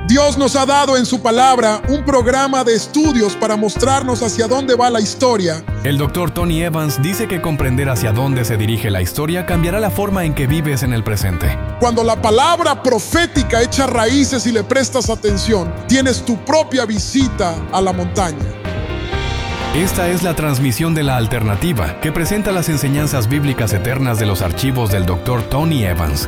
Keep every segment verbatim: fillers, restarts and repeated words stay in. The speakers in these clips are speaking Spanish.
Dios nos ha dado en su palabra un programa de estudios para mostrarnos hacia dónde va la historia. El doctor Tony Evans dice que comprender hacia dónde se dirige la historia cambiará la forma en que vives en el presente. Cuando la palabra profética echa raíces y le prestas atención, tienes tu propia visita a la montaña. Esta es la transmisión de La Alternativa, que presenta las enseñanzas bíblicas eternas de los archivos del doctor Tony Evans.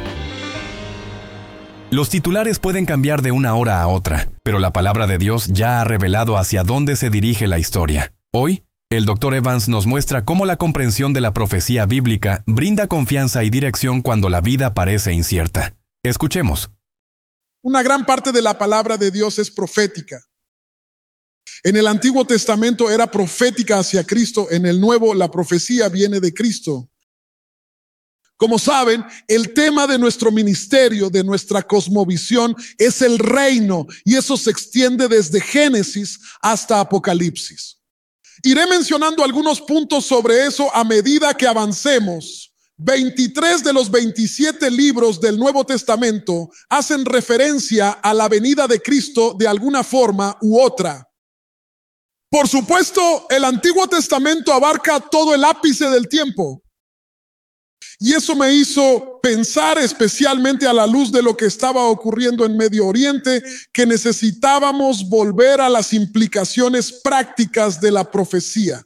Los titulares pueden cambiar de una hora a otra, pero la palabra de Dios ya ha revelado hacia dónde se dirige la historia. Hoy, el doctor Evans nos muestra cómo la comprensión de la profecía bíblica brinda confianza y dirección cuando la vida parece incierta. Escuchemos. Una gran parte de la palabra de Dios es profética. En el Antiguo Testamento era profética hacia Cristo, en el Nuevo la profecía viene de Cristo. Como saben, el tema de nuestro ministerio, de nuestra cosmovisión, es el reino, y eso se extiende desde Génesis hasta Apocalipsis. Iré mencionando algunos puntos sobre eso a medida que avancemos. veintitrés de los veintisiete libros del Nuevo Testamento hacen referencia a la venida de Cristo de alguna forma u otra. Por supuesto, el Antiguo Testamento abarca todo el ápice del tiempo. Y eso me hizo pensar, especialmente a la luz de lo que estaba ocurriendo en Medio Oriente, que necesitábamos volver a las implicaciones prácticas de la profecía.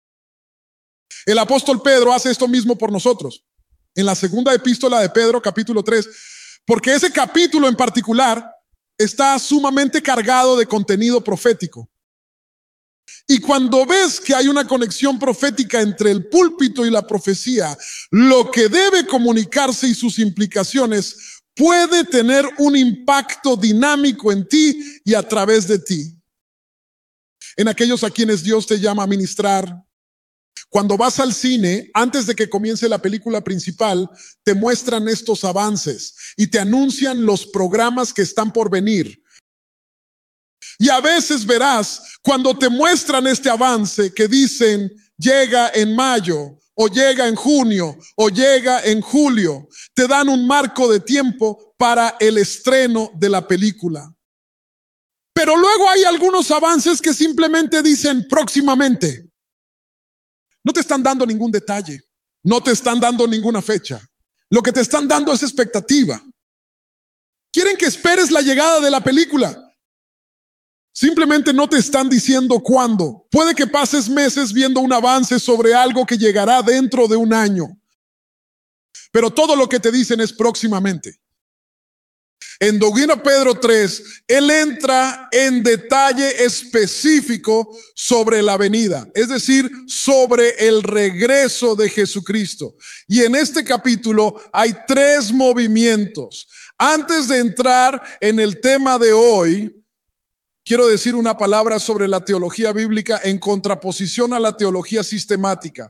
El apóstol Pedro hace esto mismo por nosotros. En la segunda epístola de Pedro, capítulo tres, porque ese capítulo en particular está sumamente cargado de contenido profético. Y cuando ves que hay una conexión profética entre el púlpito y la profecía, lo que debe comunicarse y sus implicaciones puede tener un impacto dinámico en ti y a través de ti. En aquellos a quienes Dios te llama a ministrar, cuando vas al cine, antes de que comience la película principal, te muestran estos avances y te anuncian los programas que están por venir. Y a veces verás, cuando te muestran este avance que dicen llega en mayo, o llega en junio, o llega en julio, te dan un marco de tiempo para el estreno de la película. Pero luego hay algunos avances que simplemente dicen próximamente. No te están dando ningún detalle, no te están dando ninguna fecha. Lo que te están dando es expectativa. Quieren que esperes la llegada de la película. Simplemente no te están diciendo cuándo. Puede que pases meses viendo un avance sobre algo que llegará dentro de un año. Pero todo lo que te dicen es próximamente. En Segundo Pedro tres, él entra en detalle específico sobre la venida, es decir, sobre el regreso de Jesucristo. Y en este capítulo hay tres movimientos. Antes de entrar en el tema de hoy, quiero decir una palabra sobre la teología bíblica en contraposición a la teología sistemática.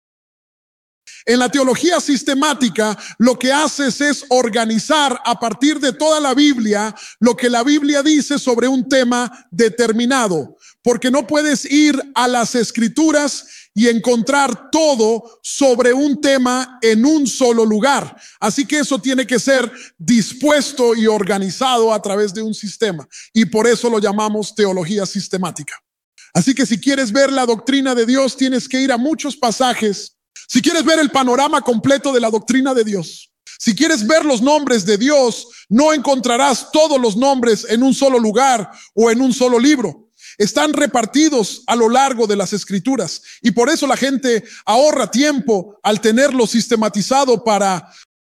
En la teología sistemática, lo que haces es organizar a partir de toda la Biblia lo que la Biblia dice sobre un tema determinado, porque no puedes ir a las Escrituras y encontrar todo sobre un tema en un solo lugar. Así que eso tiene que ser dispuesto y organizado a través de un sistema, y por eso lo llamamos teología sistemática. Así que si quieres ver la doctrina de Dios, tienes que ir a muchos pasajes. Si quieres ver el panorama completo de la doctrina de Dios, si quieres ver los nombres de Dios, no encontrarás todos los nombres en un solo lugar o en un solo libro. Están repartidos a lo largo de las Escrituras, y por eso la gente ahorra tiempo al tenerlo sistematizado para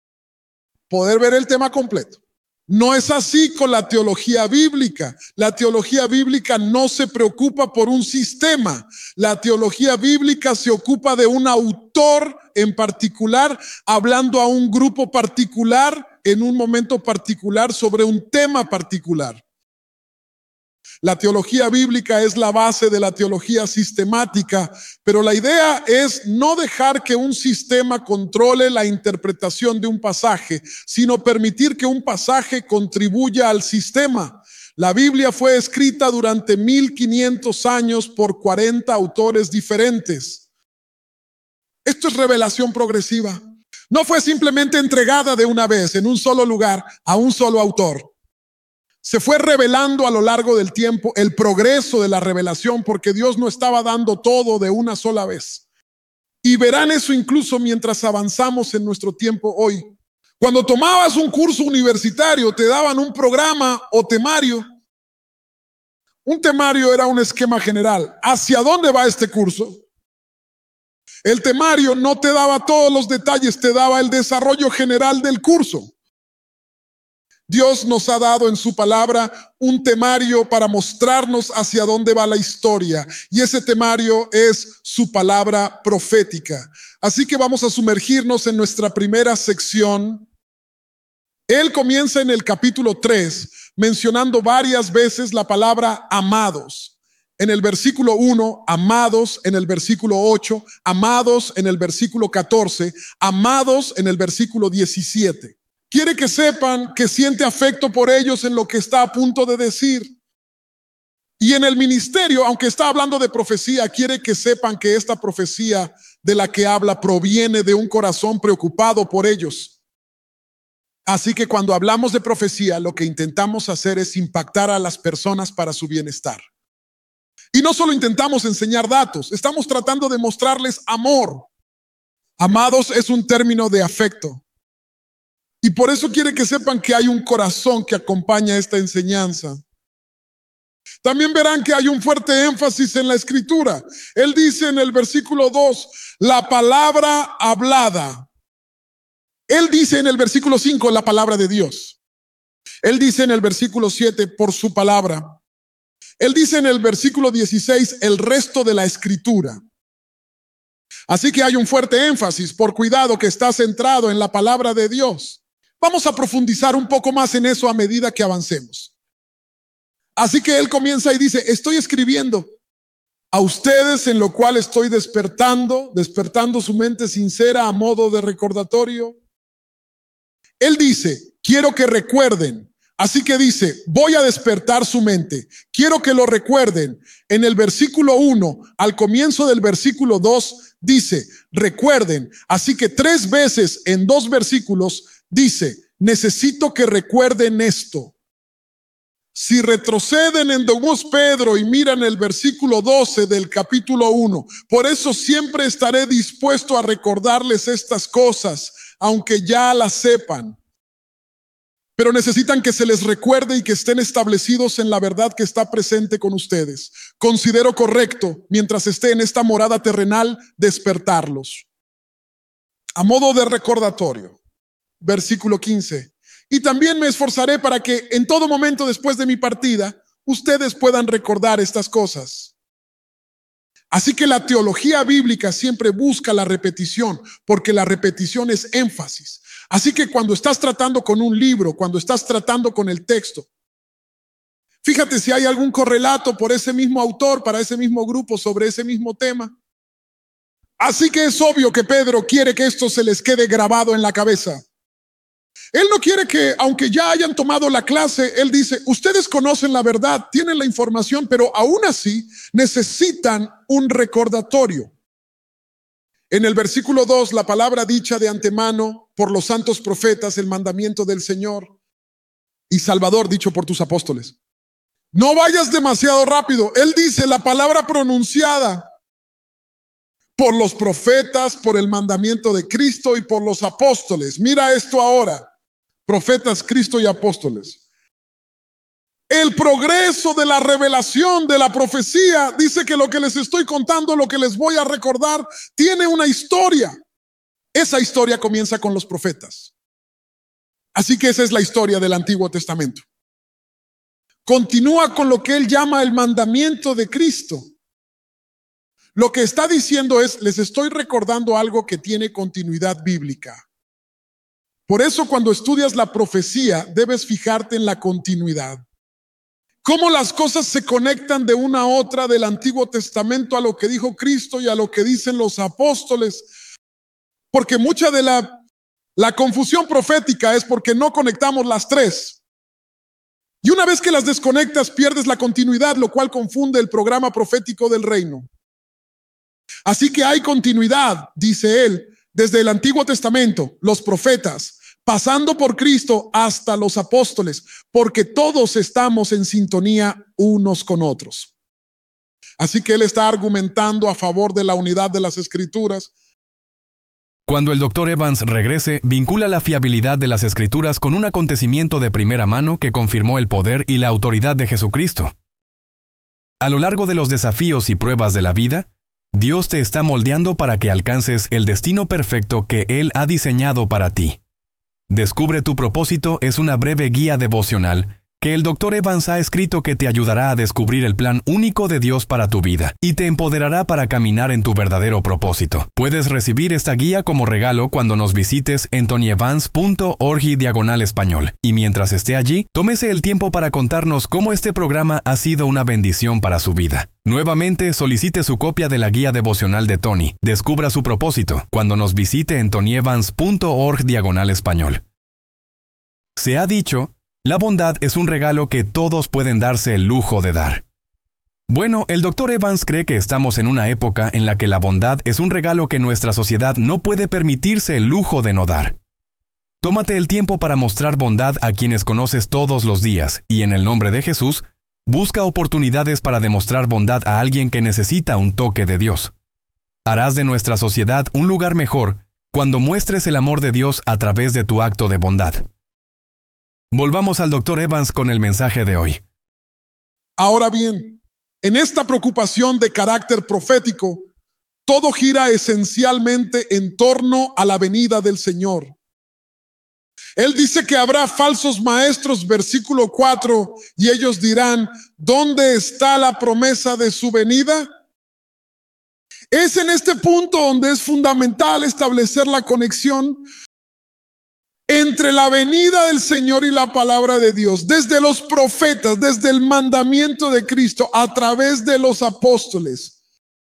poder ver el tema completo. No es así con la teología bíblica. La teología bíblica no se preocupa por un sistema. La teología bíblica se ocupa de un autor en particular, hablando a un grupo particular en un momento particular sobre un tema particular. La teología bíblica es la base de la teología sistemática, pero la idea es no dejar que un sistema controle la interpretación de un pasaje, sino permitir que un pasaje contribuya al sistema. La Biblia fue escrita durante mil quinientos años por cuarenta autores diferentes. Esto es revelación progresiva. No fue simplemente entregada de una vez en un solo lugar a un solo autor. Se fue revelando a lo largo del tiempo el progreso de la revelación, porque Dios no estaba dando todo de una sola vez. Y verán eso incluso mientras avanzamos en nuestro tiempo hoy. Cuando tomabas un curso universitario, te daban un programa o temario. Un temario era un esquema general. ¿Hacia dónde va este curso? El temario no te daba todos los detalles, te daba el desarrollo general del curso. Dios nos ha dado en su palabra un temario para mostrarnos hacia dónde va la historia. Y ese temario es su palabra profética. Así que vamos a sumergirnos en nuestra primera sección. Él comienza en el capítulo tres mencionando varias veces la palabra amados. En el versículo uno, amados en el versículo ocho, amados en el versículo catorce, amados en el versículo diecisiete. Quiere que sepan que siente afecto por ellos en lo que está a punto de decir. Y en el ministerio, aunque está hablando de profecía, quiere que sepan que esta profecía de la que habla proviene de un corazón preocupado por ellos. Así que cuando hablamos de profecía, lo que intentamos hacer es impactar a las personas para su bienestar. Y no solo intentamos enseñar datos, estamos tratando de mostrarles amor. Amados es un término de afecto. Y por eso quiere que sepan que hay un corazón que acompaña esta enseñanza. También verán que hay un fuerte énfasis en la escritura. Él dice en el versículo dos, la palabra hablada. Él dice en el versículo cinco, la palabra de Dios. Él dice en el versículo siete, por su palabra. Él dice en el versículo dieciséis, el resto de la escritura. Así que hay un fuerte énfasis, por cuidado, que está centrado en la palabra de Dios. Vamos a profundizar un poco más en eso a medida que avancemos. Así que él comienza y dice, estoy escribiendo a ustedes en lo cual estoy despertando, despertando su mente sincera a modo de recordatorio. Él dice, quiero que recuerden. Así que dice, voy a despertar su mente. Quiero que lo recuerden. En el versículo uno, al comienzo del versículo dos, dice, recuerden. Así que tres veces en dos versículos dice, necesito que recuerden esto. Si retroceden en Dos Pedro y miran el versículo doce del capítulo uno, por eso siempre estaré dispuesto a recordarles estas cosas, aunque ya las sepan. Pero necesitan que se les recuerde y que estén establecidos en la verdad que está presente con ustedes. Considero correcto, mientras esté en esta morada terrenal, despertarlos. A modo de recordatorio. Versículo quince. Y también me esforzaré para que en todo momento después de mi partida, ustedes puedan recordar estas cosas. Así que la teología bíblica siempre busca la repetición, porque la repetición es énfasis. Así que cuando estás tratando con un libro, cuando estás tratando con el texto, fíjate si hay algún correlato por ese mismo autor, para ese mismo grupo, sobre ese mismo tema. Así que es obvio que Pedro quiere que esto se les quede grabado en la cabeza. Él no quiere que, aunque ya hayan tomado la clase, él dice, ustedes conocen la verdad, tienen la información, pero aún así necesitan un recordatorio. En el versículo dos, la palabra dicha de antemano por los santos profetas, el mandamiento del Señor y Salvador dicho por tus apóstoles. No vayas demasiado rápido. Él dice la palabra pronunciada por los profetas, por el mandamiento de Cristo y por los apóstoles. Mira esto ahora. Profetas, Cristo y apóstoles. El progreso de la revelación de la profecía dice que lo que les estoy contando, lo que les voy a recordar, tiene una historia. Esa historia comienza con los profetas. Así que esa es la historia del Antiguo Testamento. Continúa con lo que él llama el mandamiento de Cristo. Lo que está diciendo es, les estoy recordando algo que tiene continuidad bíblica. Por eso cuando estudias la profecía, debes fijarte en la continuidad. Cómo las cosas se conectan de una a otra del Antiguo Testamento a lo que dijo Cristo y a lo que dicen los apóstoles. Porque mucha de la, la confusión profética es porque no conectamos las tres. Y una vez que las desconectas, pierdes la continuidad, lo cual confunde el programa profético del reino. Así que hay continuidad, dice él, desde el Antiguo Testamento, los profetas, pasando por Cristo hasta los apóstoles, porque todos estamos en sintonía unos con otros. Así que él está argumentando a favor de la unidad de las Escrituras. Cuando el doctor Evans regrese, vincula la fiabilidad de las Escrituras con un acontecimiento de primera mano que confirmó el poder y la autoridad de Jesucristo. A lo largo de los desafíos y pruebas de la vida, Dios te está moldeando para que alcances el destino perfecto que Él ha diseñado para ti. Descubre tu propósito es una breve guía devocional que el doctor Evans ha escrito que te ayudará a descubrir el plan único de Dios para tu vida y te empoderará para caminar en tu verdadero propósito. Puedes recibir esta guía como regalo cuando nos visites en tonyevans punto org diagonal español. Y mientras esté allí, tómese el tiempo para contarnos cómo este programa ha sido una bendición para su vida. Nuevamente, solicite su copia de la guía devocional de Tony. Descubra su propósito cuando nos visite en tonyevans punto org diagonal español. Se ha dicho, la bondad es un regalo que todos pueden darse el lujo de dar. Bueno, el doctor Evans cree que estamos en una época en la que la bondad es un regalo que nuestra sociedad no puede permitirse el lujo de no dar. Tómate el tiempo para mostrar bondad a quienes conoces todos los días y en el nombre de Jesús, busca oportunidades para demostrar bondad a alguien que necesita un toque de Dios. Harás de nuestra sociedad un lugar mejor cuando muestres el amor de Dios a través de tu acto de bondad. Volvamos al doctor Evans con el mensaje de hoy. Ahora bien, en esta preocupación de carácter profético, todo gira esencialmente en torno a la venida del Señor. Él dice que habrá falsos maestros, versículo cuatro, y ellos dirán, ¿dónde está la promesa de su venida? Es en este punto donde es fundamental establecer la conexión entre la venida del Señor y la palabra de Dios, desde los profetas, desde el mandamiento de Cristo, a través de los apóstoles.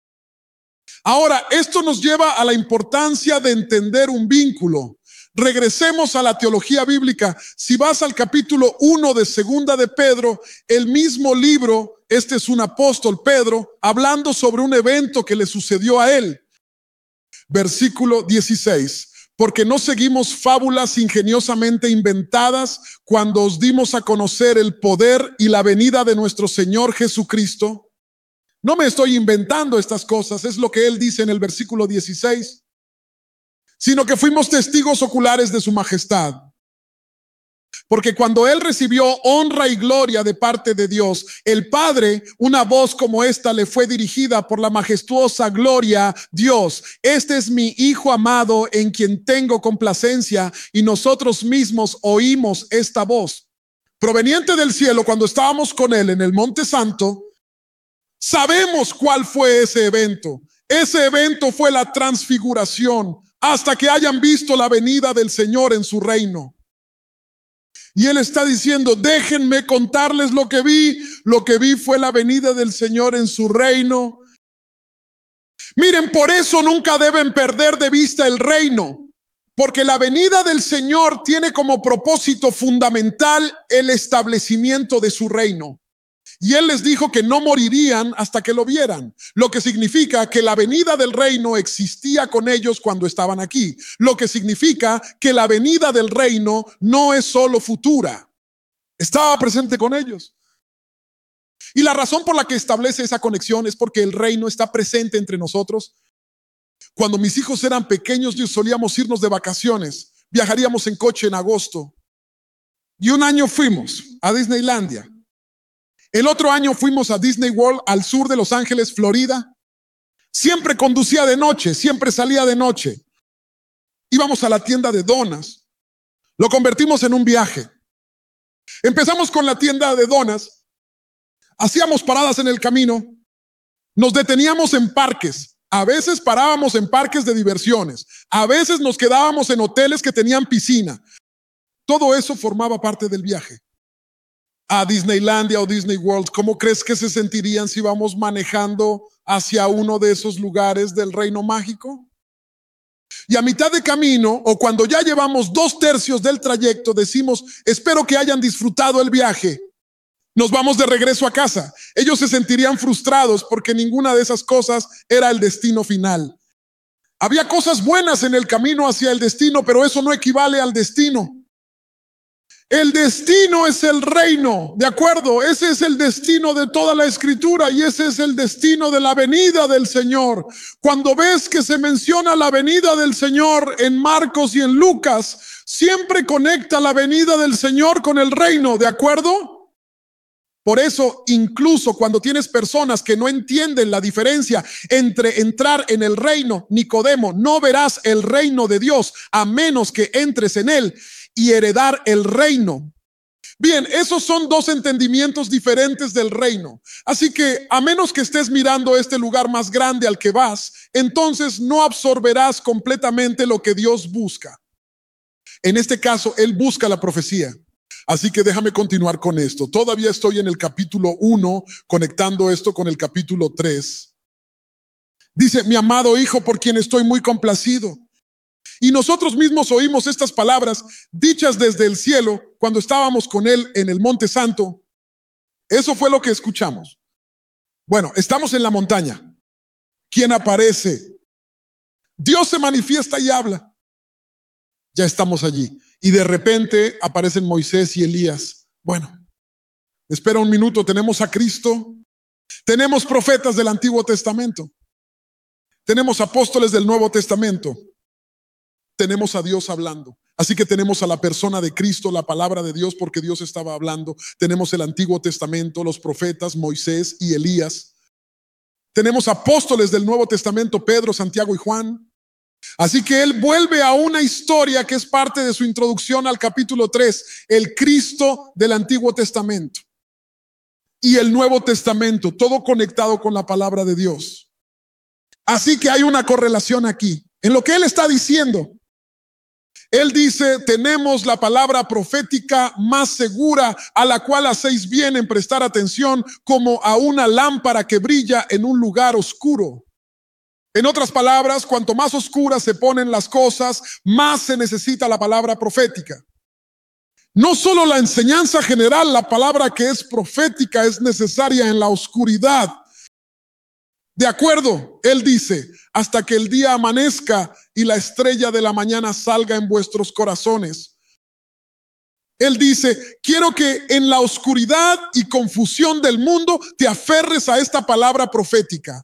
Ahora, esto nos lleva a la importancia de entender un vínculo. Regresemos a la teología bíblica. Si vas al capítulo uno de Segunda de Pedro, el mismo libro, este es un apóstol, Pedro, hablando sobre un evento que le sucedió a él. Versículo dieciséis. Porque no seguimos fábulas ingeniosamente inventadas cuando os dimos a conocer el poder y la venida de nuestro Señor Jesucristo. No me estoy inventando estas cosas, es lo que él dice en el versículo dieciséis, sino que fuimos testigos oculares de su majestad. Porque cuando él recibió honra y gloria de parte de Dios, el Padre, una voz como esta le fue dirigida por la majestuosa gloria, Dios, este es mi Hijo amado en quien tengo complacencia, y nosotros mismos oímos esta voz proveniente del cielo cuando estábamos con él en el Monte Santo. Sabemos cuál fue ese evento. Ese evento fue la transfiguración, hasta que hayan visto la venida del Señor en su reino. Y él está diciendo, déjenme contarles lo que vi. Lo que vi fue la venida del Señor en su reino. Miren, por eso nunca deben perder de vista el reino, porque la venida del Señor tiene como propósito fundamental el establecimiento de su reino. Y él les dijo que no morirían hasta que lo vieran, lo que significa que la venida del reino existía con ellos cuando estaban aquí, lo que significa que la venida del reino no es solo futura, estaba presente con ellos. Y la razón por la que establece esa conexión es porque el reino está presente entre nosotros. Cuando mis hijos eran pequeños, solíamos irnos de vacaciones, viajaríamos en coche en agosto, y un año fuimos a Disneylandia. El otro año fuimos a Disney World al sur de Los Ángeles, Florida. Siempre conducía de noche, siempre salía de noche. Íbamos a la tienda de donas. Lo convertimos en un viaje. Empezamos con la tienda de donas. Hacíamos paradas en el camino. Nos deteníamos en parques. A veces parábamos en parques de diversiones. A veces nos quedábamos en hoteles que tenían piscina. Todo eso formaba parte del viaje. A Disneylandia o Disney World, ¿cómo crees que se sentirían si vamos manejando hacia uno de esos lugares del reino mágico? Y a mitad de camino, o cuando ya llevamos dos tercios del trayecto, decimos, espero que hayan disfrutado el viaje. Nos vamos de regreso a casa. Ellos se sentirían frustrados porque ninguna de esas cosas era el destino final. Había cosas buenas en el camino hacia el destino, pero eso no equivale al destino. El destino es el reino, ¿de acuerdo? Ese es el destino de toda la escritura y ese es el destino de la venida del Señor. Cuando ves que se menciona la venida del Señor en Marcos y en Lucas, siempre conecta la venida del Señor con el reino, ¿de acuerdo? Por eso, incluso cuando tienes personas que no entienden la diferencia entre entrar en el reino, Nicodemo, no verás el reino de Dios a menos que entres en él y heredar el reino. Bien, esos son dos entendimientos diferentes del reino. Así que a menos que estés mirando este lugar más grande al que vas, entonces no absorberás completamente lo que Dios busca. En este caso, Él busca la profecía. Así que déjame continuar con esto. Todavía estoy en el capítulo uno, conectando esto con el capítulo tres. Dice, mi amado hijo, por quien estoy muy complacido. Y nosotros mismos oímos estas palabras dichas desde el cielo cuando estábamos con él en el Monte Santo. Eso fue lo que escuchamos. Bueno, estamos en la montaña. ¿Quién aparece? Dios se manifiesta y habla. Ya estamos allí. Y de repente aparecen Moisés y Elías. Bueno, espera un minuto, tenemos a Cristo. Tenemos profetas del Antiguo Testamento. Tenemos apóstoles del Nuevo Testamento. Tenemos a Dios hablando. Así que tenemos a la persona de Cristo, la palabra de Dios, porque Dios estaba hablando. Tenemos el Antiguo Testamento, los profetas, Moisés y Elías. Tenemos apóstoles del Nuevo Testamento, Pedro, Santiago y Juan. Así que él vuelve a una historia que es parte de su introducción al capítulo tres, el Cristo del Antiguo Testamento y el Nuevo Testamento, todo conectado con la palabra de Dios. Así que hay una correlación aquí. En lo que él está diciendo, él dice, tenemos la palabra profética más segura, a la cual hacéis bien en prestar atención, como a una lámpara que brilla en un lugar oscuro. En otras palabras, cuanto más oscuras se ponen las cosas, más se necesita la palabra profética. No solo la enseñanza general, la palabra que es profética es necesaria en la oscuridad. De acuerdo, él dice, hasta que el día amanezca y la estrella de la mañana salga en vuestros corazones. Él dice, quiero que en la oscuridad y confusión del mundo te aferres a esta palabra profética.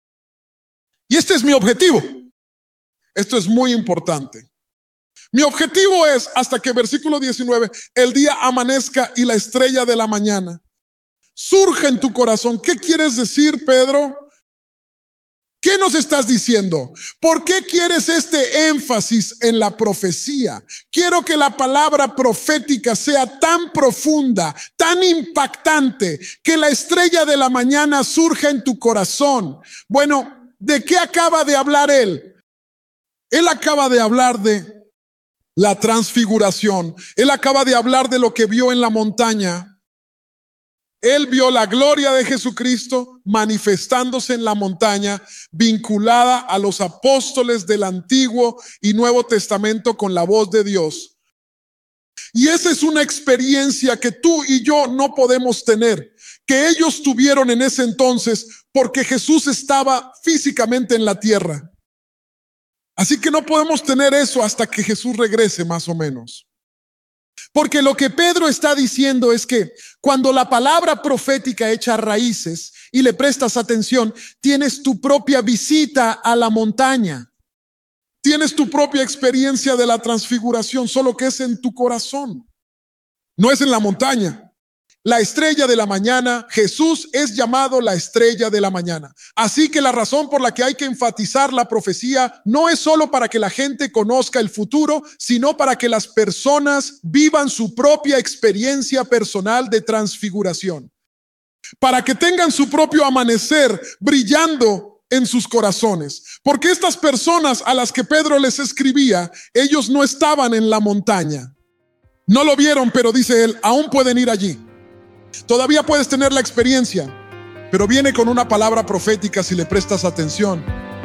Y este es mi objetivo. Esto es muy importante. Mi objetivo es hasta que versículo diecinueve, el día amanezca y la estrella de la mañana surja en tu corazón. ¿Qué quieres decir, Pedro? ¿Qué nos estás diciendo? ¿Por qué quieres este énfasis en la profecía? Quiero que la palabra profética sea tan profunda, tan impactante, que la estrella de la mañana surja en tu corazón. Bueno, ¿de qué acaba de hablar él? Él acaba de hablar de la transfiguración. Él acaba de hablar de lo que vio en la montaña. Él vio la gloria de Jesucristo manifestándose en la montaña, vinculada a los apóstoles del Antiguo y Nuevo Testamento con la voz de Dios. Y esa es una experiencia que tú y yo no podemos tener, que ellos tuvieron en ese entonces porque Jesús estaba físicamente en la tierra. Así que no podemos tener eso hasta que Jesús regrese, más o menos. Porque lo que Pedro está diciendo es que cuando la palabra profética echa raíces y le prestas atención, tienes tu propia visita a la montaña. Tienes tu propia experiencia de la transfiguración, solo que es en tu corazón. No es en la montaña. La estrella de la mañana, Jesús es llamado la estrella de la mañana. Así que la razón por la que hay que enfatizar la profecía no es solo para que la gente conozca el futuro, sino para que las personas vivan su propia experiencia personal de transfiguración. Para que tengan su propio amanecer brillando en sus corazones. Porque estas personas a las que Pedro les escribía, ellos no estaban en la montaña. No lo vieron, pero dice él, aún pueden ir allí. Todavía puedes tener la experiencia, pero viene con una palabra profética si le prestas atención.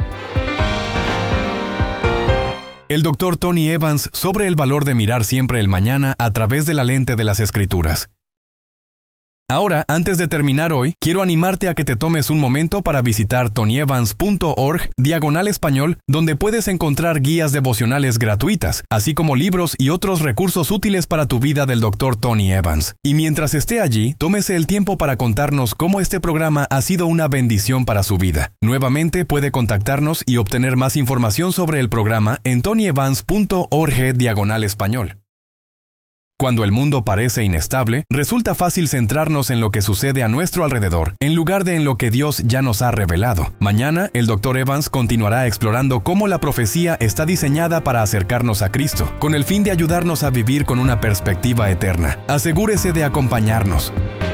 El doctor Tony Evans sobre el valor de mirar siempre el mañana a través de la lente de las Escrituras. Ahora, antes de terminar hoy, quiero animarte a que te tomes un momento para visitar tonyevans punto org diagonal español, donde puedes encontrar guías devocionales gratuitas, así como libros y otros recursos útiles para tu vida del doctor Tony Evans. Y mientras esté allí, tómese el tiempo para contarnos cómo este programa ha sido una bendición para su vida. Nuevamente puede contactarnos y obtener más información sobre el programa en tonyevans punto org diagonal español. Cuando el mundo parece inestable, resulta fácil centrarnos en lo que sucede a nuestro alrededor, en lugar de en lo que Dios ya nos ha revelado. Mañana, el doctor Evans continuará explorando cómo la profecía está diseñada para acercarnos a Cristo, con el fin de ayudarnos a vivir con una perspectiva eterna. Asegúrese de acompañarnos.